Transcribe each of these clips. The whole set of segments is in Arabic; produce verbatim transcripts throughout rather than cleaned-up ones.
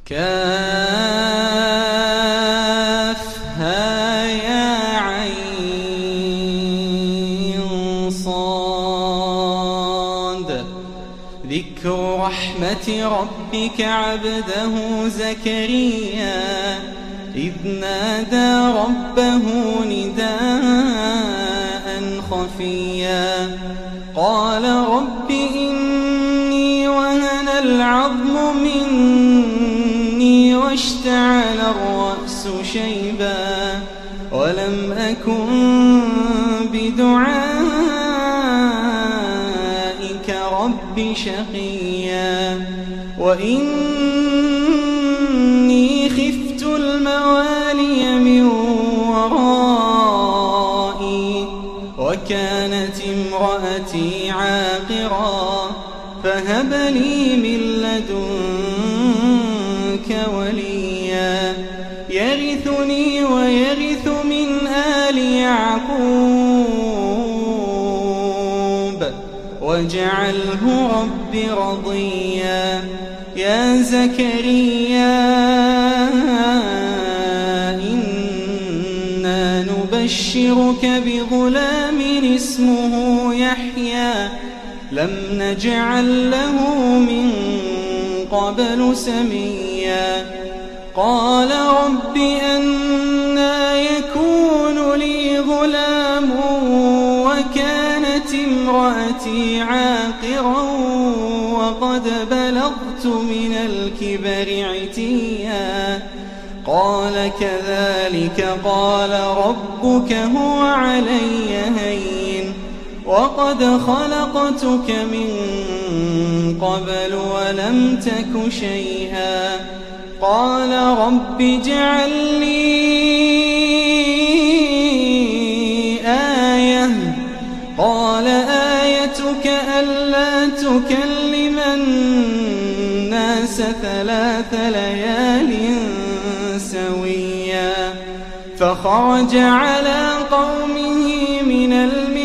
كافها يا عين صاد. ذكر رحمة ربك عبده زكريا إذ نادى ربه نداء خفيا قال رب إني وهن العظم مني واشتعل الرأس شيبا ولم أكن بدعائك رب شقيا وإني خفت الموالي من ورائي وكانت امرأتي عاقرا فهب لي من لدنك وليا يرثني ويرث من آل يعقوب واجعله رب رضيا. يا زكريا إنا نبشرك بغلام اسمه يحيى لم نجعل له من قبل سميا قال رب أنى يكون لي غلام وكانت امرأتي عاقرا وقد بلغت من الكبر عتيا قال كذلك قال ربك هو علي هين وقد خلقتك من قبل ولم تك شيئا قال رب اجعل لي آية قال آيتك ألا تكلم الناس ثلاث ليال سويا فخرج على قومه من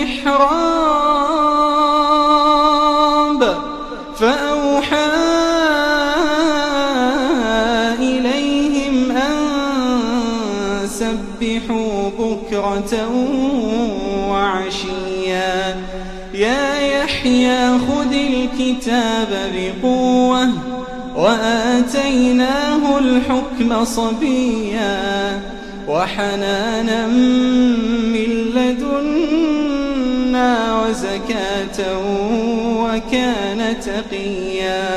المحراب فأوحى إليهم أن سبحوا بكرة وعشيا يا يحيى خذ الكتاب بقوة وآتيناه الحكم صبيا وحنانا من لدنا وزكاة وكان تقيا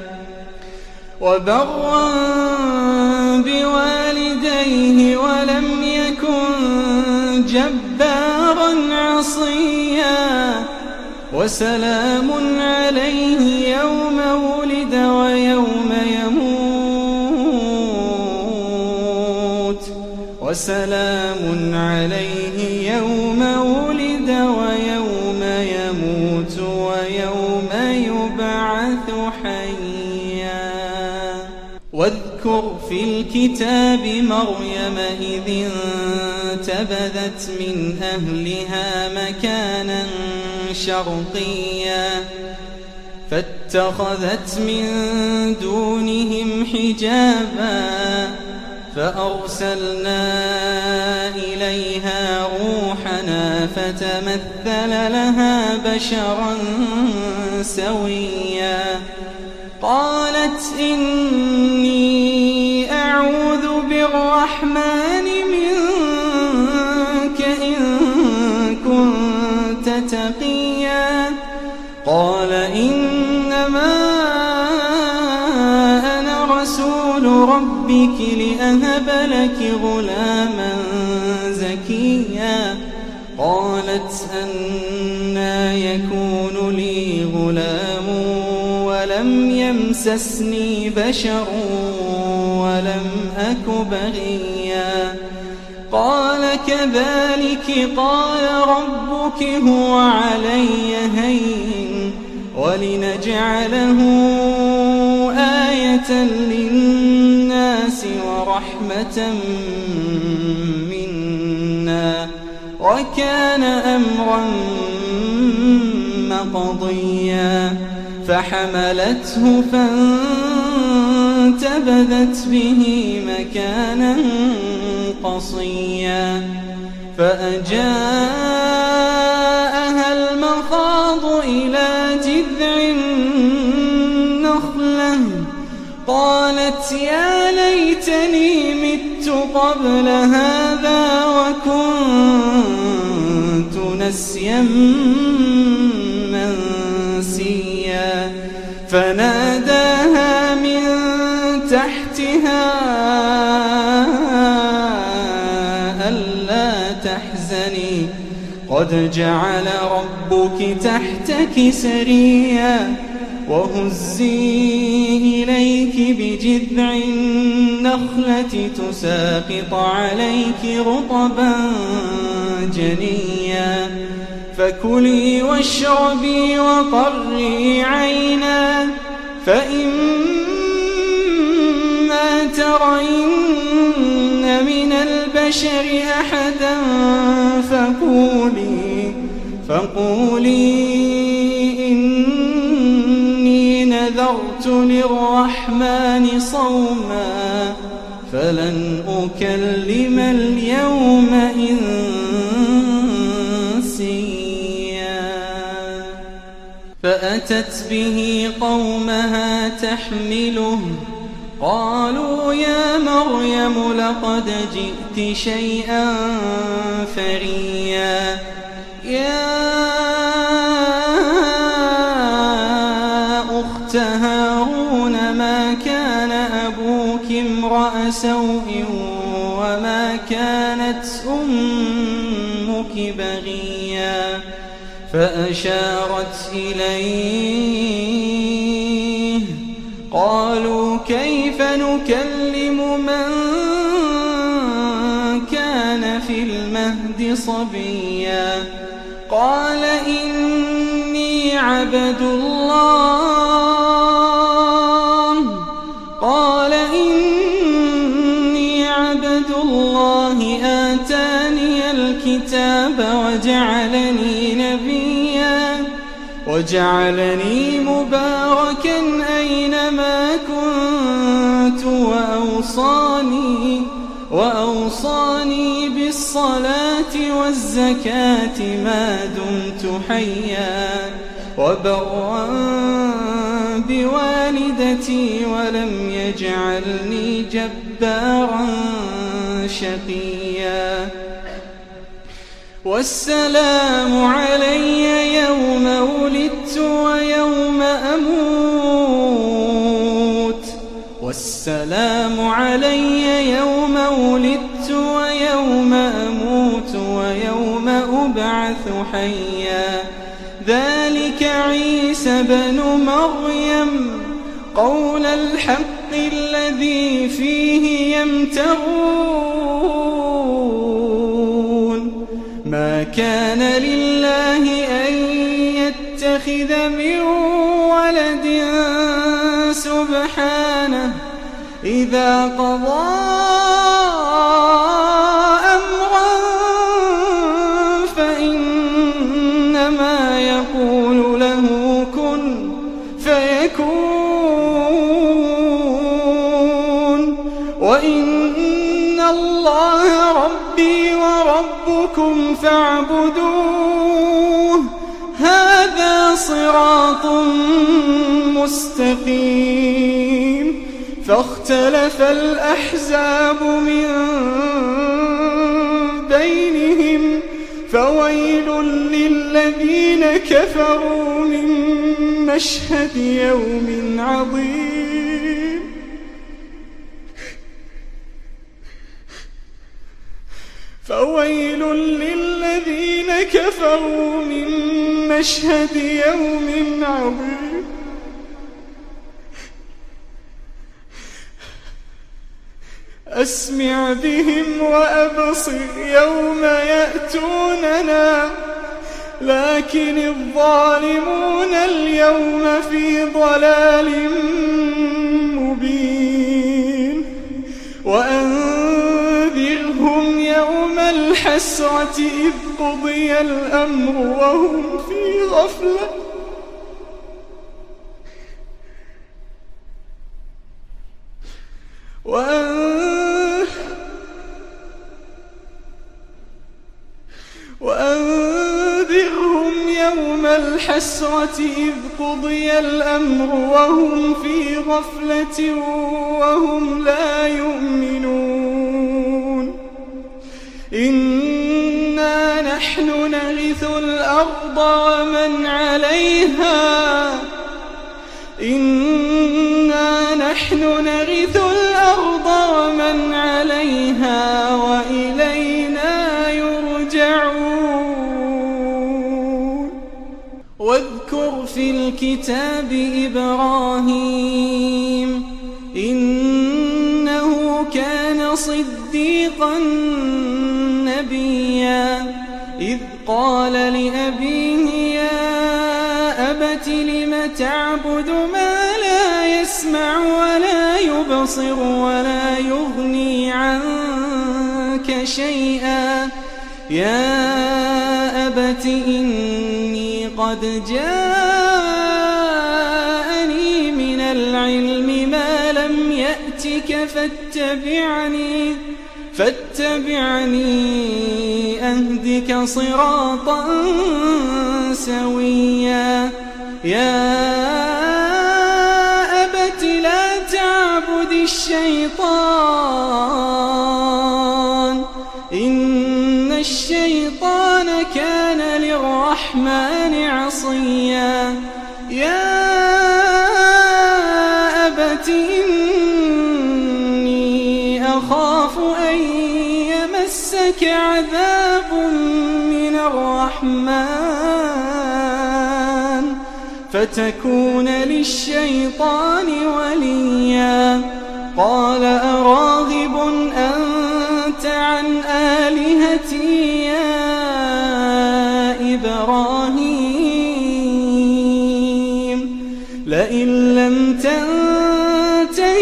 وبرا بوالديه ولم يكن جبارا عصيا وسلام عليه يوم ولد ويوم يموت وسلام عليه يوم ولد ويوم يموت ويوم يبعث حيا. واذكر في الكتاب مريم إذ انتبذت من أهلها مكانا شرقيا فاتخذت من دونهم حجابا فأرسلنا إليها روحنا فتمثل لها بشرا سويا قالت إني أعوذ بالرحمن منك إن كنت تقيا قال إنما أنا رسول ربك لأهب لك غلاما زكيا قالت أنى يكون لي غلام ولم يمسسني بشر ولم أك بغيا قال كذلك قال ربك هو علي هين ولنجعله آية للناس ورحمة منا وكان أمرا مقضيا فحملته فانتبذت فانتبذت به مكانا قصيا فأجاءها المخاض إلى جذع النخلة قالت يا ليتني مت قبل هذا وكنت نسيا منسيا فناداها من تحتها ألا تحزني قد جعل ربك تحتك سريا وهزي إليك بجذع النخلة تساقط عليك رطبا جنيا فكلي واشربي وقري عينا فإما ترين من البشر أحدا فقولي فقولي إني نذرت للرحمن صوما فلن أكلم اليوم إنسيا فأتت به قومها تحمله قالوا يا مريم لقد جئت شيئا فريا يا أخت هارون ما كان أبوك امرأ سوء وما كانت أمك بغيا فأشارت إليه قالوا كيف نكلم من كان في المهد صبيا قال إني عبد الله قال إني عبد الله آتاني الكتاب وجعلني نبيا وجعلني مباركا أينما كنت وأوصاني وأوصاني بالصلاة والزكاة ما دمت حيا وبرا بوالدتي ولم يجعلني جبارا شقيا والسلام علي يوم ولدت ويوم أموت والسلام علي يوم ولدت ويوم أموت ويوم أبعث حيا ذلك عيسى بن مريم قول الحق الذي فيه يمترون ما كان لله أن يتخذ من ولد سبحانه إذا قضى أمرا فإنما يقول له كن فيكون وإن الله ربي وربكم فاعبدوه هذا صراط مستقيم فاختلف الأحزاب من بينهم فويل للذين كفروا من مشهد يوم عظيم فويل للذين كفروا من مشهد يوم عظيم أسمع بهم وأبصر يوم يأتوننا لكن الظالمون اليوم في ضلال مبين وأنذرهم يوم الحسرة إذ قضي الأمر وهم في غفلة وأن وأنذرهم يوم الحسرة إذ قضي الأمر وهم في غفلة وهم لا يؤمنون إنا نحن نرث الأرض ومن عليها إنا نحن نرث الأرض ومن عليها وإلينا يرجعون واذكر في الكتاب إبراهيم إنه كان صديقا نبيا إذ قال لأبيه يا أبت لم تعبد ما لا يسمع ولا يبصر ولا يغني عنك شيئا يا أبت إني قد جاءني من العلم ما لم يأتك فاتبعني فاتبعني أهدك صراطا سويا يا أبت لا تعبد الشيطان إن الشيطان كان للرحمن عصيا يا أبت إني أخاف أن يمسك عذاب من الرحمن فتكون للشيطان وليا قال أراغب أنت عن آلهتي يا إبراهيم لئن لم تنته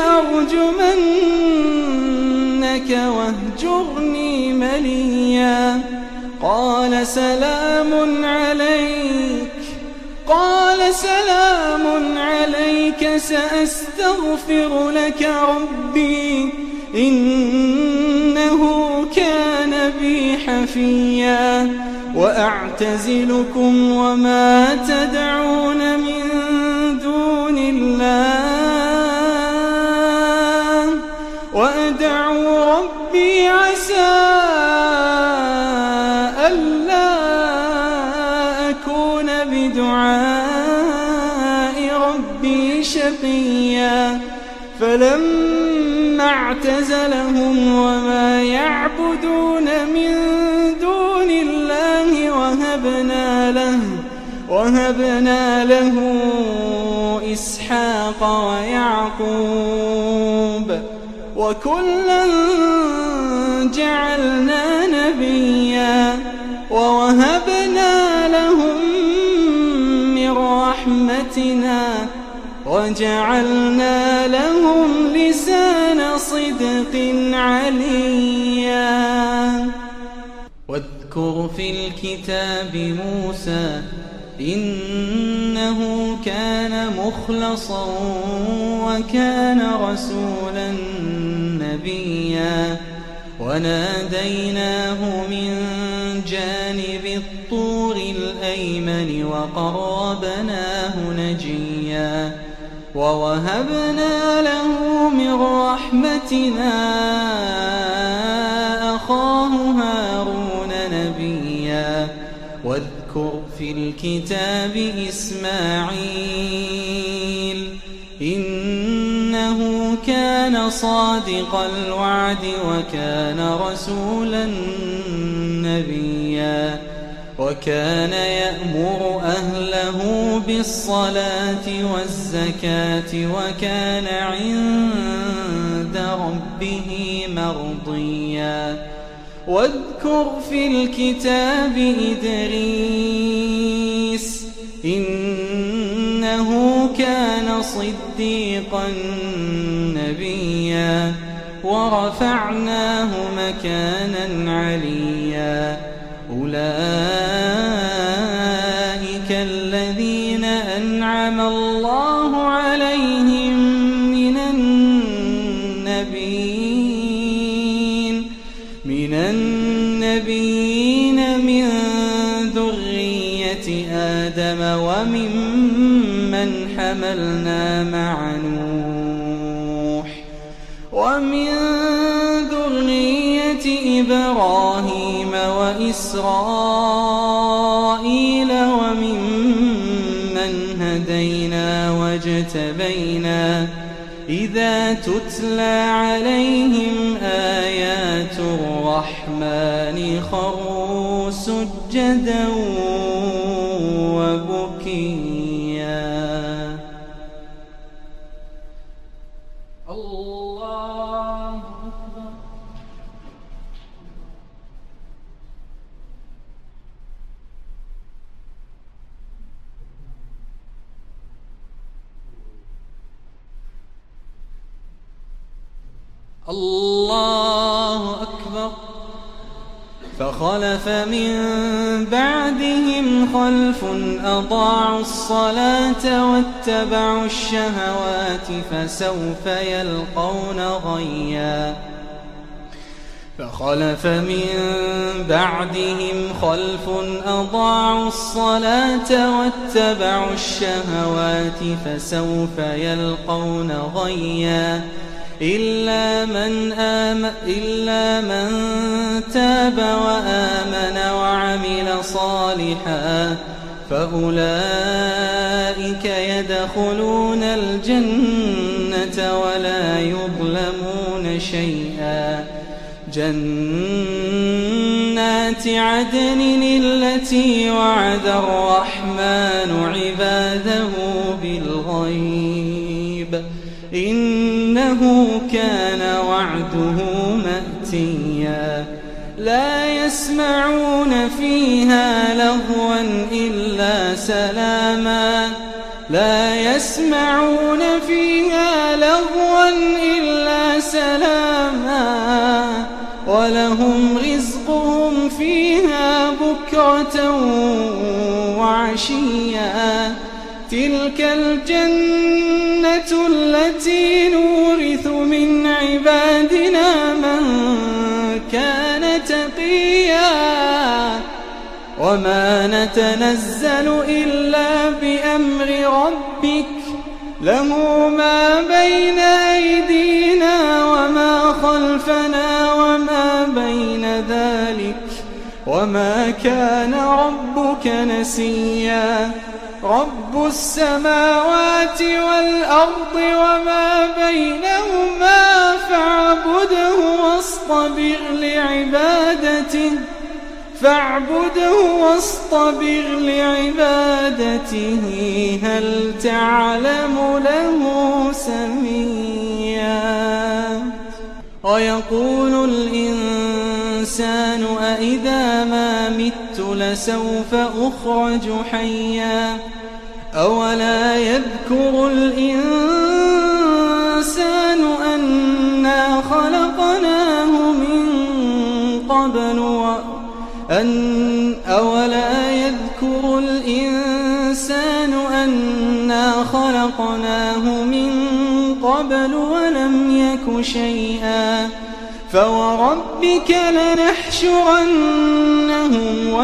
لأرجمنك واهجرني مليا قال سلام عليك قال سلام عليك سأستغفر لك ربي إنه كان بي حفيا وأعتزلكم وما تدعون من دون الله وأدعو ربي عسى ألا أكون بدعاء ربي شقيا فلما اعتزلهم وما يعبدون من دون الله وهبنا له وهبنا له إسحاق ويعقوب وكلا جعلنا نبيا ووهبنا لهم من رحمتنا وجعلنا لهم لسان صدق عليا واذكر في الكتاب موسى إنه كان مخلصا وكان رسولا نبيا وناديناه من جانب الطور الأيمن وقربناه نجيا ووهبنا له من رحمتنا أخاه هارون نبيا واذكر في الكتاب إسماعيل إنه كان صادق الوعد وكان رسولا نبيا وكان يأمر أهله بالصلاة والزكاة وكان عند ربه مرضيا واذكر في الكتاب إدريس إنه كان صديقا نبيا ورفعناه مكانا عليا أولئك الذين أنعم الله عليهم من النبيين من النبيين من ذرية آدم وممن حملنا مع نوح ومن ذرية إبراهيم وإسرائيل وممن هدينا واجتبينا إذا تتلى عليهم آيات الرحمن خروا سجدا وبكيا. الله أكبر. الله أكبر. فخلف من بعدهم خلف أضاعوا الصلاة واتبعوا الشهوات فسوف يلقون غيا. فخلف من بعدهم خلف أضاعوا الصلاة واتبعوا الشهوات فسوف يلقون غيا إلا من آمن إلا من تاب وآمن وعمل صالحا فأولئك يدخلون الجنة ولا يظلمون شيئا. جنات عدن التي وعد الرحمن عباده بالغيب إنه كان وعده مأتيا. لا يسمعون فيها لغوا إلا سلاما لا يسمعون فيها لغوا إلا سلاما ولهم رزقهم فيها بكرة وعشيا. تلك الجنة التي نورث من عبادنا من كان تقيا وما نتنزل إلا بأمر ربك له ما بين أيدينا وما خلفنا وما بين ذلك وما كان ربك نسيا. رب السماوات والأرض وما بينهما فاعبده واصطبر لعبادته فاعبده واصطبر لعبادته هل تعلم له سميا. ويقول الإنسان أإذا ما مت لسوف أخرج حيا أولا يذكر الإنسان أنا خلقناه من قبل وأن أولا يذكر الإنسان أنا خلقناه من قبل ولم يك شيئا. فوربك لنحشرنهم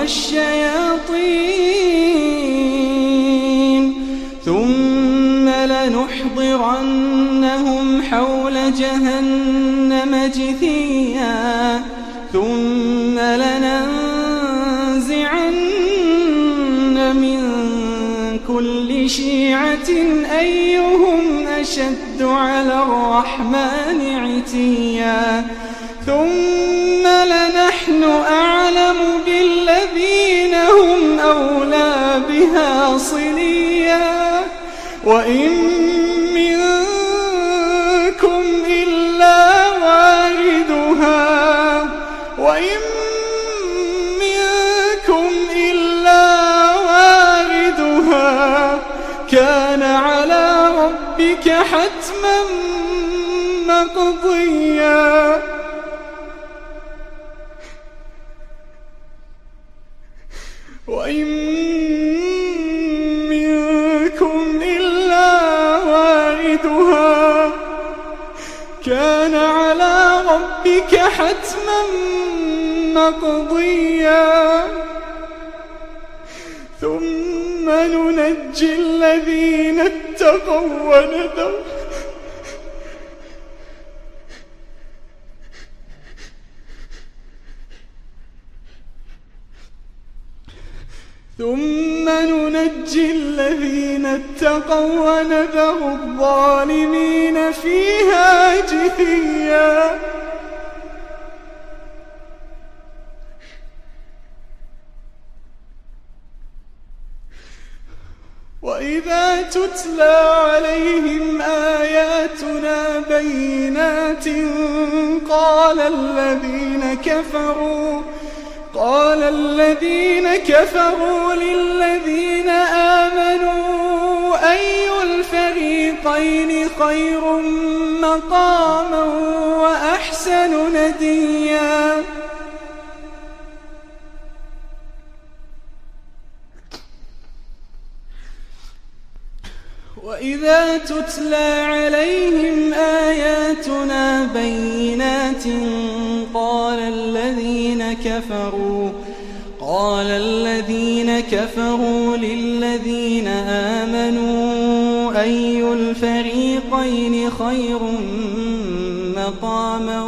والشياطين ثم لنحضرنهم حول جهنم جثيا ثم لننزعن من كل شيعة أيهم أشد على الرحمن عتيا. ثم لنحن أعلم بالذين هم أولى بها صليا وإن منكم إلا واردها وإن منكم إلا واردها كان على ربك حتما مقضيا. وإن منكم إلا واردها كان على ربك حتما مقضيا ثم ننجي الذين اتقوا ونذر ثم ننجي الذين اتقوا ونذر الظالمين فيها جثيا. وإذا تتلى عليهم آياتنا بينات قال الذين كفروا قال الذين كفروا للذين آمنوا أي الفريقين خير مقاما وأحسن نديا. وإذا تتلى عليهم آياتنا بينات قال الذين كفروا قال الذين كفروا للذين آمنوا أي الفريقين خير مقاما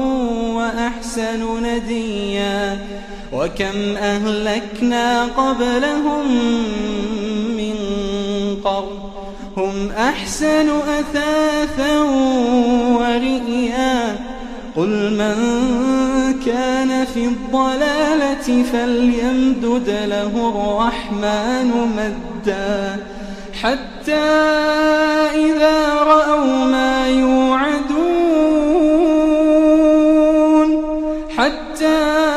وأحسن نديا. وكم أهلكنا قبلهم من قرن هم أحسن أثاثا ورئيا. قل من كان في الضلالة فليمدد له الرحمن مدا حتى إذا رأوا ما يوعدون حتى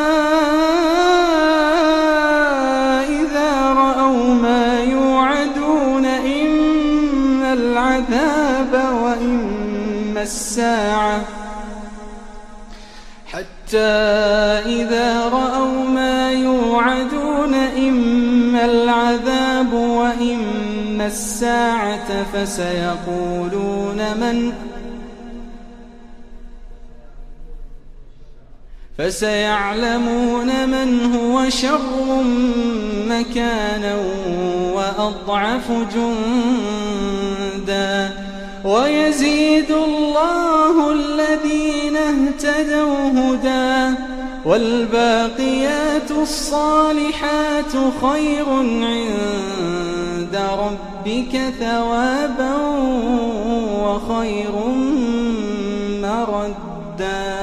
إذا رأوا ما يوعدون إما العذاب وإما الساعة حتى إذا رأوا ما يوعدون إما العذاب وإما الساعة فسيقولون من فسيعلمون من هو شر مكانا وأضعف جندا. ويزيد الله الذين اهتدوا هدى والباقيات الصالحات خير عند ربك ثوابا وخير مردا.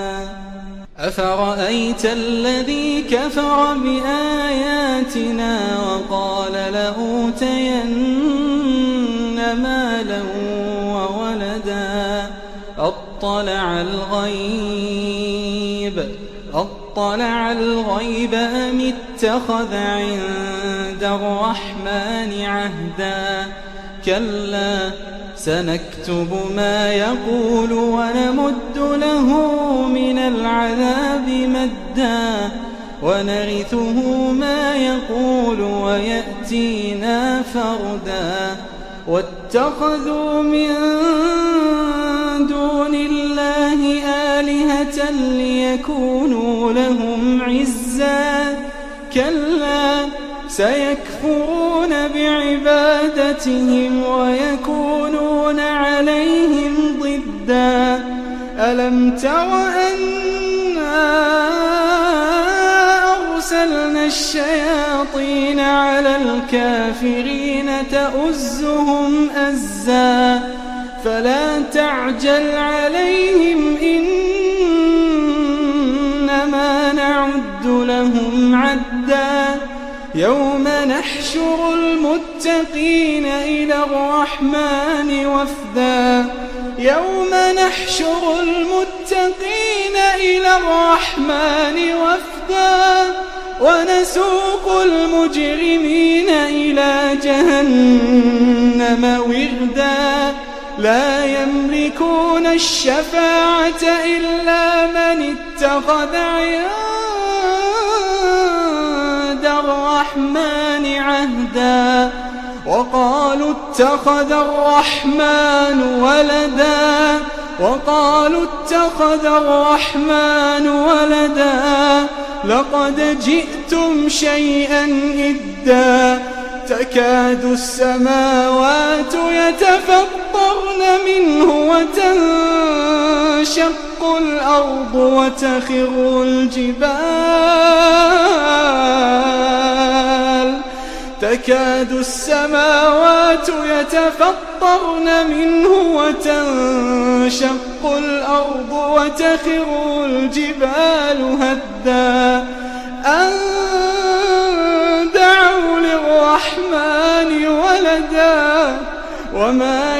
أفرأيت الذي كفر بآياتنا وقال لأوتين مالا وولدا أطلع الغيب أطلع الغيب أم اتخذ عند الرحمن عهدا. كلا سنكتب ما يقول ونمد له من العذاب مدا ونرثه ما يقول ويأتينا فردا. واتخذوا من دون الله آلهة ليكونوا لهم عزا. كلا سيكفرون بعبادتهم ويكونون عليهم ضدا. ألم تر أنا أرسلنا الشياطين على الكافرين تؤزهم أزا فلا تعجل عليهم إنما نعد لهم عدا. يوم نحشر المتقين إلى الرحمن وفدا يوم نحشر المتقين إلى الرحمن وفدا ونسوق المجرمين إلى جهنم وردا. لا يملكون الشفاعة إلا من اتخذ عند الرحمن عهدا. وقالوا اتخذ الرحمن ولدا وقالوا اتخذ الرحمن ولدا لقد جئتم شيئا إدا تكاد السماوات يتفطرن منه وتنشق الأرض وتخر الجبال تكاد السماوات يتفطرن منه وتنشق الأرض وتخر الجبال هدا أن دعوا للرحمن ولدا وما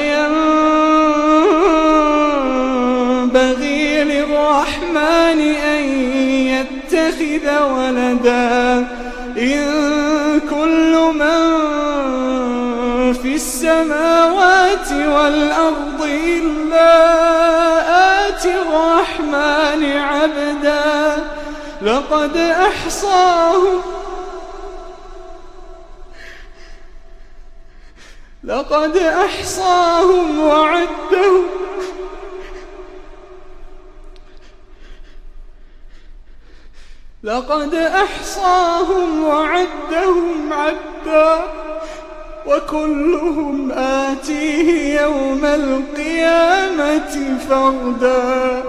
ينبغي للرحمن أن يتخذ ولدا إن كل من في السماوات والأرض إلا آتي الرحمن عبدا لقد أحصاهم لقد أحصاهم وعدهم لقد أحصاهم وعدهم عدا وكلهم آتيه يوم القيامة فردا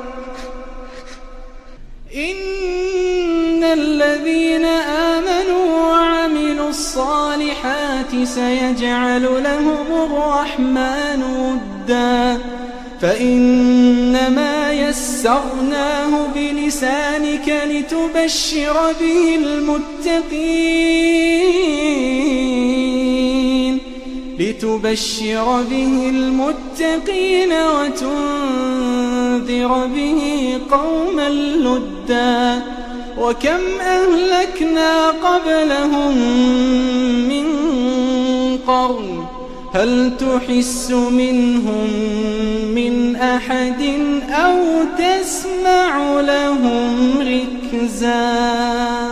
إن الذين آمنوا وعملوا الصالحات سيجعل لهم الرحمن ودا فإنما يسرناه بلسانك لتبشر به المتقين لتبشر به المتقين وتنذر به قوما لدا وكم أهلكنا قبلهم من قرن هل تحس منهم من أحد أو تسمع لهم ركزا